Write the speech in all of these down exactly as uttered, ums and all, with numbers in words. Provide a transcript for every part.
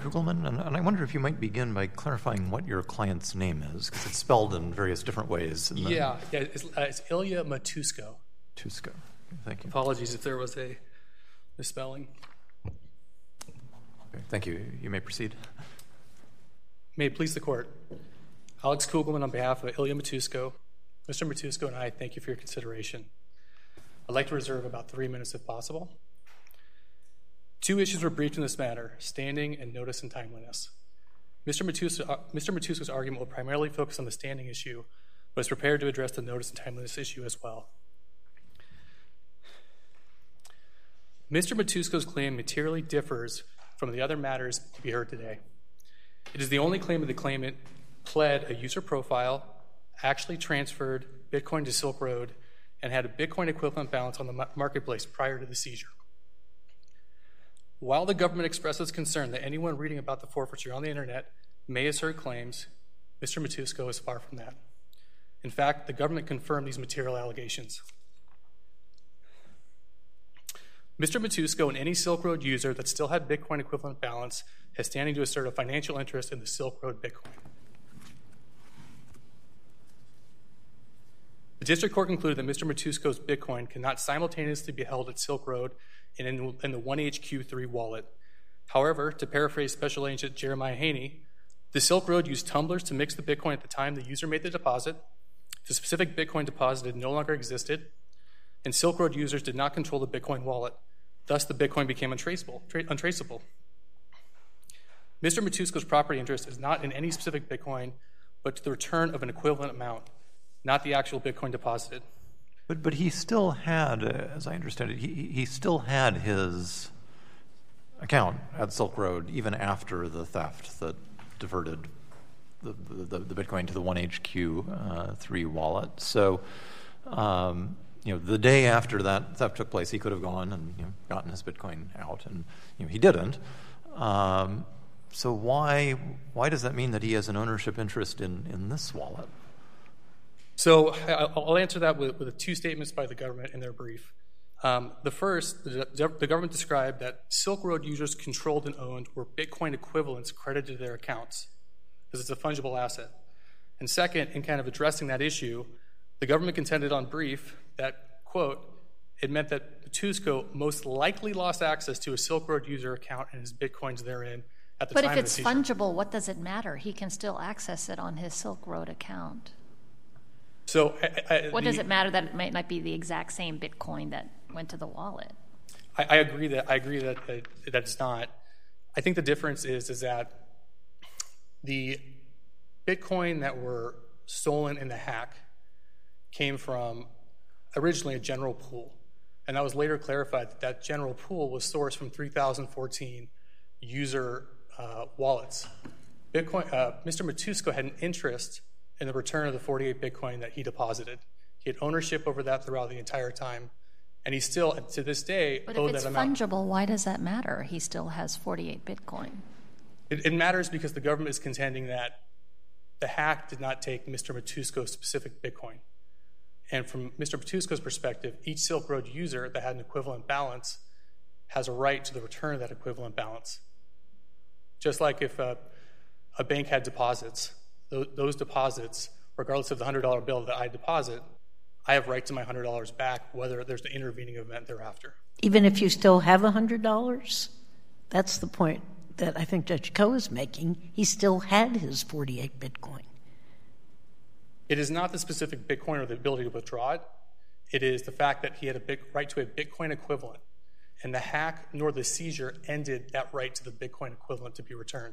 Kugelman, and, and I wonder if you might begin by clarifying what your client's name is, because it's spelled in various different ways. In the yeah, yeah, it's, uh, it's Ilya Matusko. Matusko. Thank you. Apologies if there was a misspelling. Okay, thank you. You may proceed. May it please the Court. Alex Kugelman on behalf of Ilya Matusko. Mister Matusko and I thank you for your consideration. I'd like to reserve about three minutes if possible. Two issues were briefed in this matter, standing and notice and timeliness. Mister Matusko, uh, Mister Matusko's argument will primarily focus on the standing issue, but is prepared to address the notice and timeliness issue as well. Mister Matusko's claim materially differs from the other matters to be heard today. It is the only claim of the claimant pled a user profile, actually transferred Bitcoin to Silk Road, and had a Bitcoin equivalent balance on the marketplace prior to the seizure. While the government expresses concern that anyone reading about the forfeiture on the internet may assert claims, Mister Matusko is far from that. In fact, the government confirmed these material allegations. Mister Matusko and any Silk Road user that still had Bitcoin equivalent balance has standing to assert a financial interest in the Silk Road Bitcoin. The district court concluded that Mister Matusko's Bitcoin cannot simultaneously be held at Silk Road and in, in the one H Q three wallet. However, to paraphrase Special Agent Jeremiah Haney, the Silk Road used tumblers to mix the Bitcoin at the time the user made the deposit. The specific Bitcoin deposited no longer existed, and Silk Road users did not control the Bitcoin wallet. Thus, the Bitcoin became untraceable. Tra- untraceable. Mister Matusko's property interest is not in any specific Bitcoin, but to the return of an equivalent amount, not the actual Bitcoin deposited. But but he still had, uh, as I understand it, he he still had his account at Silk Road even after the theft that diverted the the, the Bitcoin to the one H Q three uh, wallet. So, um, you know, the day after that theft took place, he could have gone and you know, gotten his Bitcoin out, and you know, he didn't. Um, so why why does that mean that he has an ownership interest in, in this wallet? So I'll answer that with, with two statements by the government in their brief. Um, the first, the, the government described that Silk Road users controlled and owned were Bitcoin equivalents credited to their accounts, because it's a fungible asset. And second, in kind of addressing that issue, the government contended on brief that, quote, it meant that Matusko most likely lost access to a Silk Road user account and his Bitcoins therein at the but time if of the it's seizure. fungible, what does it matter? He can still access it on his Silk Road account. So, I, I, what the, does it matter that it might not be the exact same Bitcoin that went to the wallet? I, I agree that I agree that, that that it's not. I think the difference is is that the Bitcoin that were stolen in the hack came from originally a general pool, and that was later clarified that that general pool was sourced from three thousand fourteen user uh, wallets. Bitcoin, uh, Mister Matusko had an interest in the return of the forty-eight Bitcoin that he deposited. He had ownership over that throughout the entire time, and he still, to this day, but owed if it's that amount. fungible, why does that matter? He still has forty-eight Bitcoin. It, it matters because the government is contending that the hack did not take Mister Matusko's specific Bitcoin. And from Mister Matusko's perspective, each Silk Road user that had an equivalent balance has a right to the return of that equivalent balance. Just like if a, a bank had deposits, those, those deposits, regardless of the one hundred dollar bill that I deposit, I have right to my one hundred dollars back, whether there's an intervening event thereafter. Even if you still have one hundred dollars? That's the point that I think Judge Koh is making. He still had his forty-eight Bitcoin. It is not the specific Bitcoin or the ability to withdraw it. It is the fact that he had a big right to a Bitcoin equivalent, and the hack nor the seizure ended that right to the Bitcoin equivalent to be returned.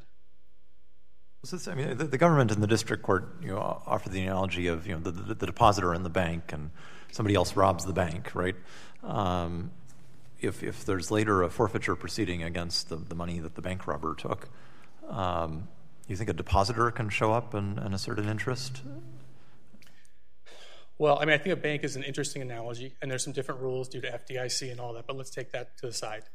This, I mean, the, the government and the district court, you know, offer the analogy of you know the, the, the depositor in the bank, and somebody else robs the bank, right? Um, if if there's later a forfeiture proceeding against the, the money that the bank robber took, um, you think a depositor can show up and, and assert an interest? Well, I mean, I think a bank is an interesting analogy, and there's some different rules due to F D I C and all that, but let's take that to the side.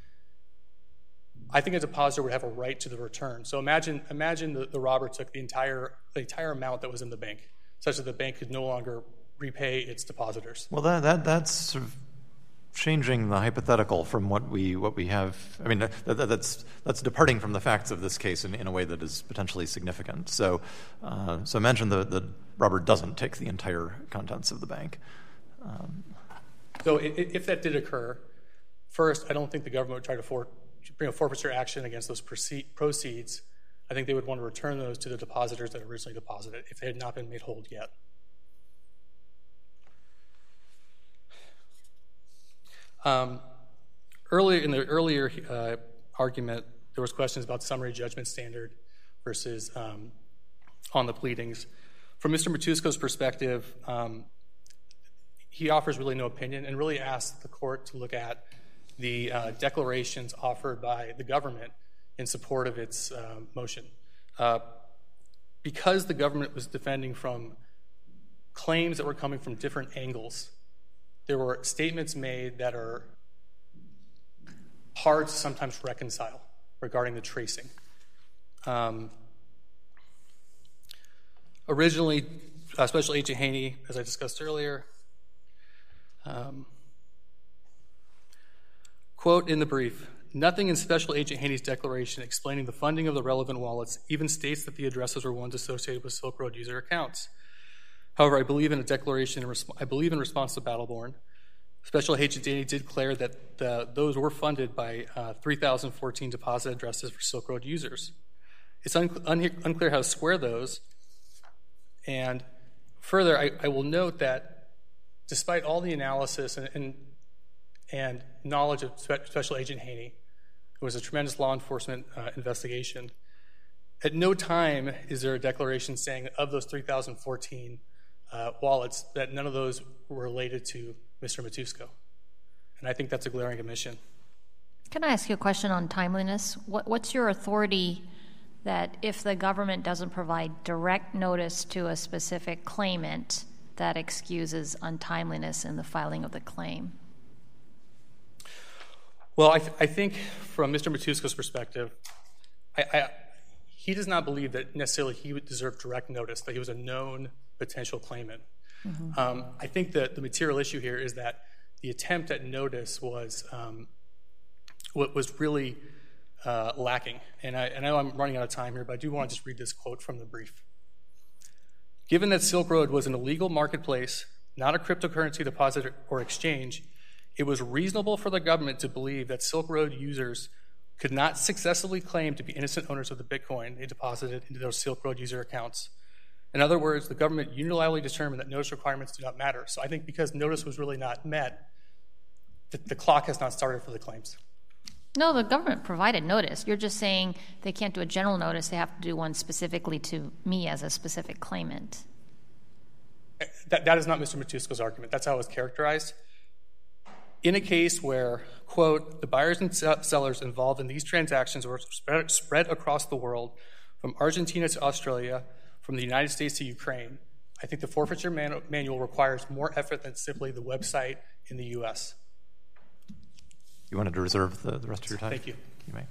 I think a depositor would have a right to the return. So imagine imagine the, the robber took the entire the entire amount that was in the bank, such that the bank could no longer repay its depositors. Well, that that that's sort of changing the hypothetical from what we what we have. I mean, that, that, that's that's departing from the facts of this case in, in a way that is potentially significant. So, uh, so imagine that the Robert doesn't take the entire contents of the bank. Um, so, if, if that did occur, first, I don't think the government would try to for, bring a forfeiture action against those proceeds. I think they would want to return those to the depositors that originally deposited if they had not been made whole yet. Um, earlier in the earlier uh, argument, there was questions about summary judgment standard versus um, on the pleadings. From Mister Matusko's perspective, um, he offers really no opinion and really asks the court to look at the uh, declarations offered by the government in support of its uh, motion. Uh, because the government was defending from claims that were coming from different angles, there were statements made that are hard to sometimes reconcile regarding the tracing. Um, originally, uh, Special Agent Haney, as I discussed earlier, um, quote in the brief, "Nothing in Special Agent Haney's declaration explaining the funding of the relevant wallets even states that the addresses were ones associated with Silk Road user accounts. However, I believe in a declaration, in resp- I believe in response to Battleborn, Special Agent Haney did declare that the, those were funded by uh, three thousand fourteen deposit addresses for Silk Road users. It's un- un- unclear how to square those. And further, I, I will note that despite all the analysis and, and, and knowledge of Spe- Special Agent Haney, it was a tremendous law enforcement uh, investigation. At no time is there a declaration saying of those three thousand fourteen uh, wallets that none of those were related to Mister Matusko. And I think that's a glaring omission. Can I ask you a question on timeliness? What, what's your authority that if the government doesn't provide direct notice to a specific claimant, that excuses untimeliness in the filing of the claim? Well, I, th- I think from Mister Matusko's perspective, I, I, he does not believe that necessarily he would deserve direct notice, that he was a known potential claimant. Mm-hmm. Um, I think that the material issue here is that the attempt at notice was um, what was really uh, lacking. And I, and I know I'm running out of time here, but I do want to just read this quote from the brief. "Given that Silk Road was an illegal marketplace, not a cryptocurrency deposit or exchange, it was reasonable for the government to believe that Silk Road users could not successfully claim to be innocent owners of the Bitcoin they deposited into those Silk Road user accounts. In other words, the government unilaterally determined that notice requirements do not matter." So I think because notice was really not met, the, the clock has not started for the claims. No, the government provided notice. You're just saying they can't do a general notice. They have to do one specifically to me as a specific claimant. That, that is not Mister Matusko's argument. That's how it was characterized. In a case where, quote, "the buyers and sellers involved in these transactions were spread, spread across the world, from Argentina to Australia, from the United States to Ukraine, I think the forfeiture man- manual requires more effort than simply the website in the U S" You wanted to reserve the, the rest of your time? Thank you. You may.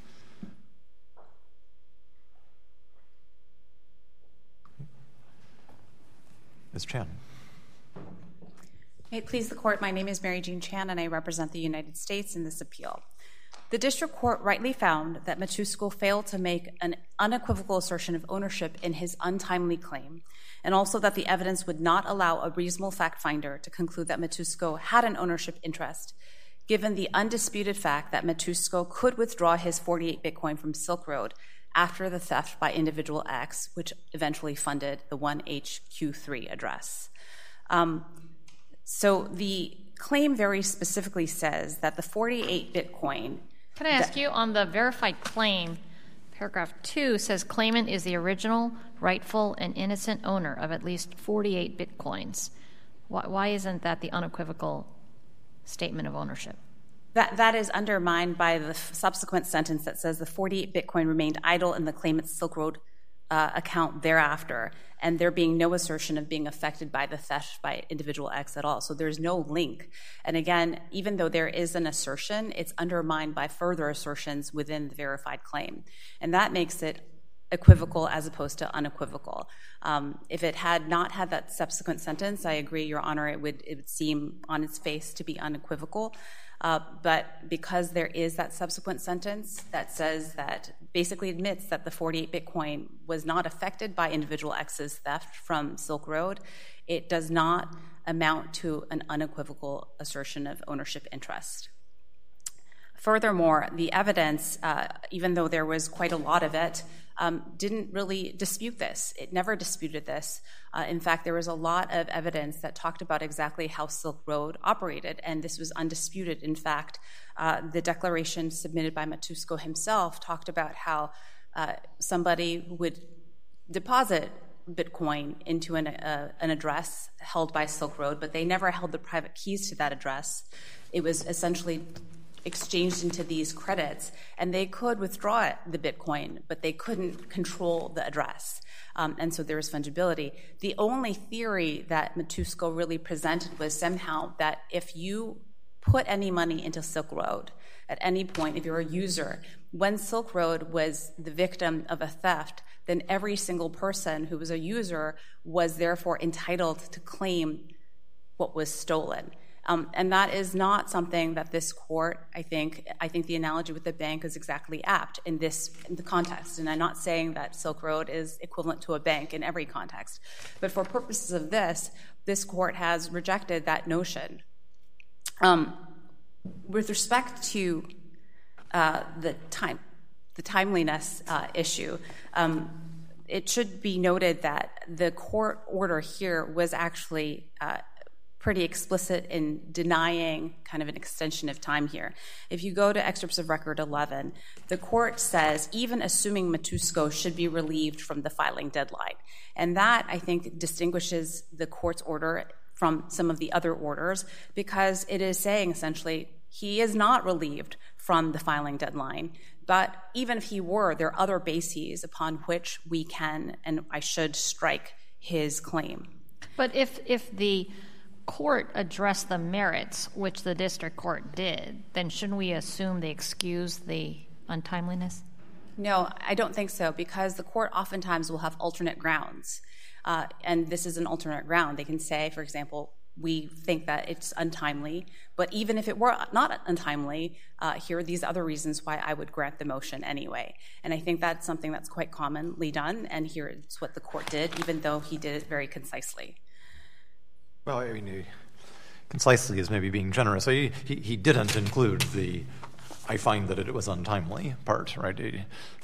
Miz Chan. May it please the court, my name is Mary Jean Chan and I represent the United States in this appeal. The district court rightly found that Matusko failed to make an unequivocal assertion of ownership in his untimely claim, and also that the evidence would not allow a reasonable fact finder to conclude that Matusko had an ownership interest, given the undisputed fact that Matusko could withdraw his forty-eight Bitcoin from Silk Road after the theft by individual X, which eventually funded the one H Q three address. Um, so the claim very specifically says that the forty-eight Bitcoin... Can I ask you, on the verified claim, paragraph two says claimant is the original, rightful, and innocent owner of at least forty-eight Bitcoins. Why, why isn't that the unequivocal statement of ownership? That, that is undermined by the f- subsequent sentence that says the forty-eight Bitcoin remained idle in the claimant's Silk Road uh, account thereafter, and there being no assertion of being affected by the theft by individual X at all. So there's no link. And again, even though there is an assertion, it's undermined by further assertions within the verified claim. And that makes it equivocal as opposed to unequivocal. Um, if it had not had that subsequent sentence, I agree, Your Honor, it would it would seem on its face to be unequivocal. Uh, but because there is that subsequent sentence that says that basically admits that the forty-eight Bitcoin was not affected by individual X's theft from Silk Road, it does not amount to an unequivocal assertion of ownership interest. Furthermore, the evidence, uh, even though there was quite a lot of it, um, didn't really dispute this. It never disputed this. Uh, in fact, there was a lot of evidence that talked about exactly how Silk Road operated, and this was undisputed. In fact, uh, the declaration submitted by Matusko himself talked about how uh, somebody would deposit Bitcoin into an, uh, an address held by Silk Road, but they never held the private keys to that address. It was essentially exchanged into these credits, and they could withdraw the Bitcoin, but they couldn't control the address. Um, and so there was fungibility. The only theory that Matusko really presented was somehow that if you put any money into Silk Road at any point, if you're a user, when Silk Road was the victim of a theft, then every single person who was a user was therefore entitled to claim what was stolen. Um, and that is not something that this court, I think, I think the analogy with the bank is exactly apt in this in the context. And I'm not saying that Silk Road is equivalent to a bank in every context. But for purposes of this, this court has rejected that notion. Um, with respect to uh, the time, the timeliness uh, issue, um, it should be noted that the court order here was actually uh, pretty explicit in denying kind of an extension of time here. If you go to excerpts of Record eleven, the court says, even assuming Matusko should be relieved from the filing deadline. And that, I think, distinguishes the court's order from some of the other orders, because it is saying, essentially, he is not relieved from the filing deadline. But even if he were, there are other bases upon which we can and I should strike his claim. But if if the court addressed the merits, which the district court did, then shouldn't we assume they excuse the untimeliness? No, I don't think so, because the court oftentimes will have alternate grounds. Uh, and this is an alternate ground. They can say, for example, we think that it's untimely, but even if it were not untimely, uh, here are these other reasons why I would grant the motion anyway. And I think that's something that's quite commonly done, and here it's what the court did, even though he did it very concisely. Well, I mean, he, concisely is maybe being generous. So he, he, he didn't include the, I find that it was untimely part, right? He,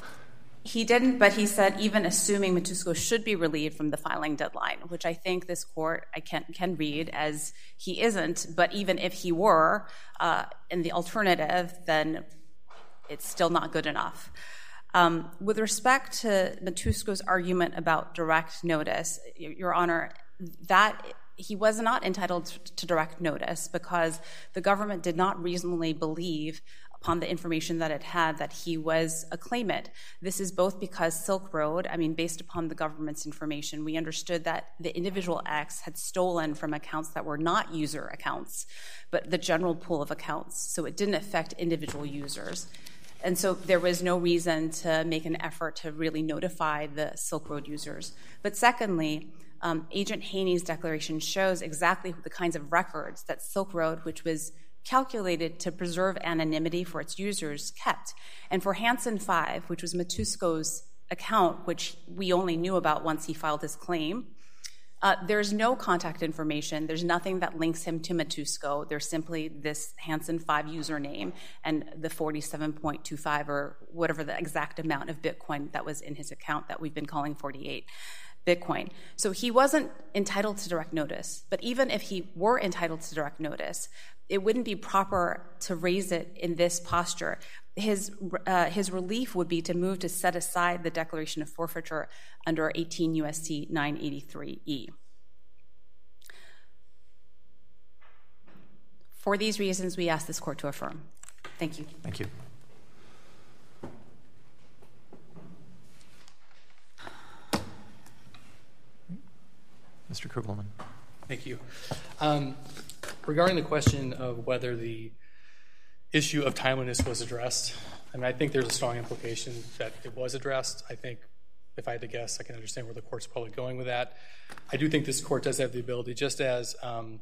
He didn't, but he said even assuming Matusko should be relieved from the filing deadline, which I think this court I can can read as he isn't. But even if he were uh, in the alternative, then it's still not good enough. Um, with respect to Matusko's argument about direct notice, Your Honor, that he was not entitled to direct notice because the government did not reasonably believe upon the information that it had that he was a claimant. This is both because Silk Road, I mean, based upon the government's information, we understood that the individual X had stolen from accounts that were not user accounts, but the general pool of accounts. So it didn't affect individual users. And so there was no reason to make an effort to really notify the Silk Road users. But secondly, um, Agent Haney's declaration shows exactly the kinds of records that Silk Road, which was calculated to preserve anonymity for its users, kept. And for Hansen five, which was Matusko's account, which we only knew about once he filed his claim, uh, there's no contact information. There's nothing that links him to Matusko. There's simply this Hansen five username and the forty-seven point two five or whatever the exact amount of Bitcoin that was in his account that we've been calling forty-eight Bitcoin. So he wasn't entitled to direct notice. But even if he were entitled to direct notice, it wouldn't be proper to raise it in this posture. His uh, his relief would be to move to set aside the declaration of forfeiture under eighteen U S C nine eighty-three E. For these reasons, we ask this court to affirm. Thank you. Thank you. Mister Kugelman. Thank you. Um, regarding the question of whether the issue of timeliness was addressed, I mean, I think there's a strong implication that it was addressed. I think if I had to guess. I can understand where the court's probably going with that. I do think this court does have the ability, just as um,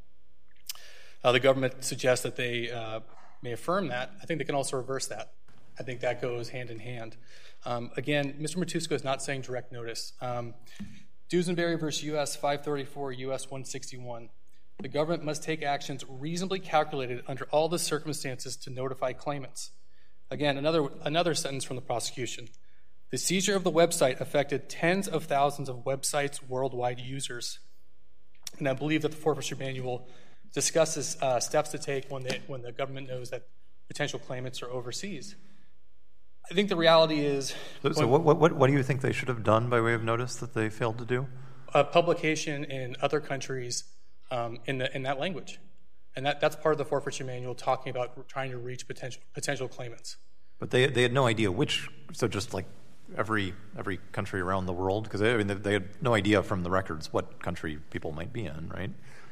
uh, the government suggests that they uh, may affirm that, I think they can also reverse that. I think that goes hand in hand. Um, again, Mister Matusko is not saying direct notice. Um, Dusenberry versus U S five thirty-four, U S one sixty-one. The government must take actions reasonably calculated under all the circumstances to notify claimants. Again, another, another sentence from the prosecution. The seizure of the website affected tens of thousands of websites' worldwide users. And I believe that the forfeiture manual discusses uh, steps to take when, they, when the government knows that potential claimants are overseas. I think the reality is... So, so what, what, what do you think they should have done by way of notice that they failed to do? A publication in other countries um, in, the, in that language. And that, that's part of the forfeiture manual, talking about trying to reach potential, potential claimants. But they, they had no idea which... So just like every every country around the world? Because I mean, they had no idea from the records what country people might be in, right?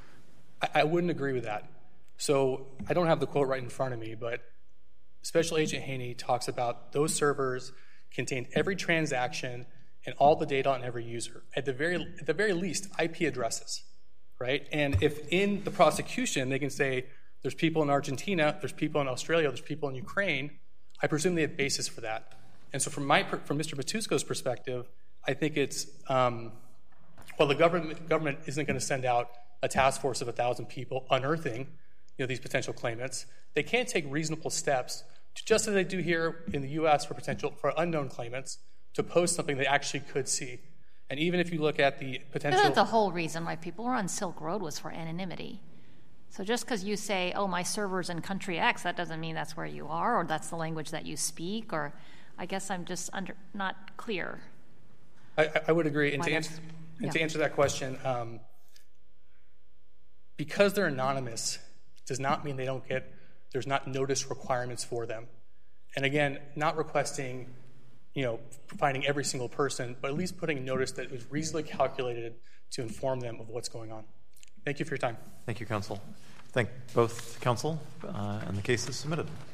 I, I wouldn't agree with that. So I don't have the quote right in front of me, but Special Agent Haney talks about those servers contain every transaction and all the data on every user. At the very at the very least, I P addresses, right? And if in the prosecution they can say there's people in Argentina, there's people in Australia, there's people in Ukraine, I presume they have basis for that. And so from my from Mister Matusko's perspective, I think it's um, well, the government government isn't going to send out a task force of a thousand people unearthing, you know, these potential claimants. They can't take reasonable steps, to, just as they do here in the U S for potential for unknown claimants, to post something they actually could see. And even if you look at the potential... That's the whole reason why people were on Silk Road, was for anonymity. So just because you say, oh, my server's in country X, that doesn't mean that's where you are, or that's the language that you speak, or I guess I'm just under, not clear. I, I would agree. And, to answer, and yeah. to answer that question, um, because they're anonymous does not mean they don't get, there's not notice requirements for them. And again, not requesting, you know, finding every single person, but at least putting a notice that is reasonably calculated to inform them of what's going on. Thank you for your time. Thank you, counsel. Thank both counsel, uh, and the case is submitted.